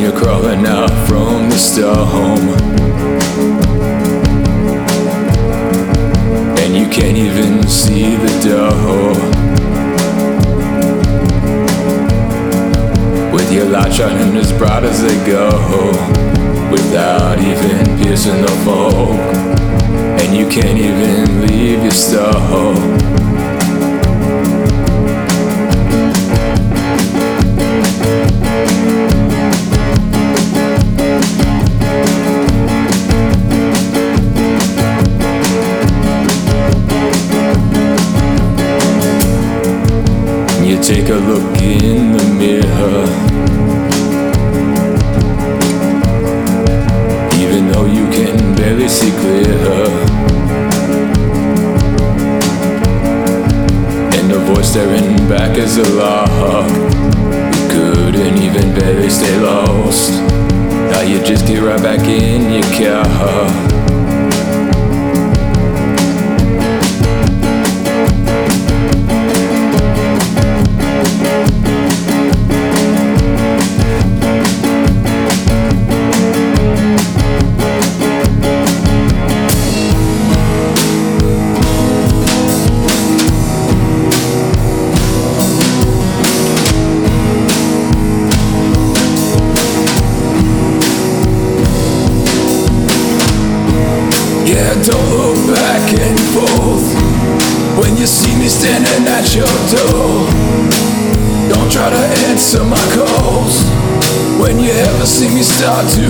you're crawling out from the storm, and you can't even see the door. With your light shining as bright as they go, without even piercing the fog, and you can't even leave your stall. You take a look in the mirror, even though you can barely see clear, and the voice staring back is a lock. You couldn't even barely stay lost. Now you just get right back in your car. Yeah, don't look back and forth when you see me standing at your door. Don't try to answer my calls when you ever see me start to.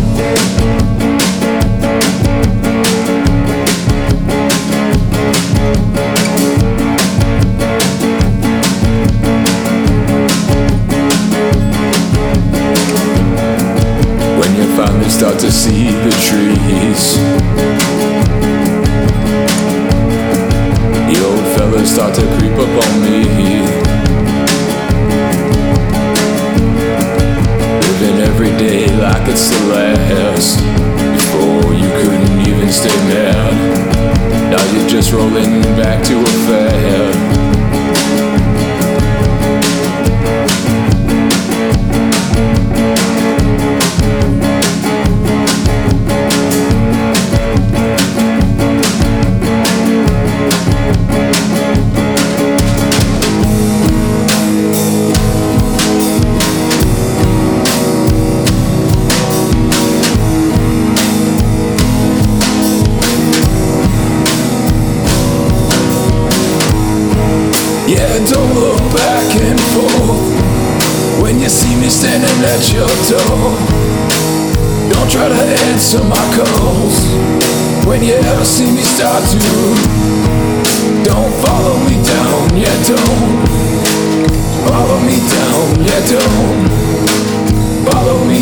When you finally start to see the trees, the old fellas start to creep up on me. Living every day like it's the last. Before you couldn't even stay mad. Now you're just rolling back to a fad. Yeah, don't look back and forth when you see me standing at your door. Don't try to answer my calls when you ever see me start to. Don't follow me down, yeah, don't follow me down, yeah, don't follow me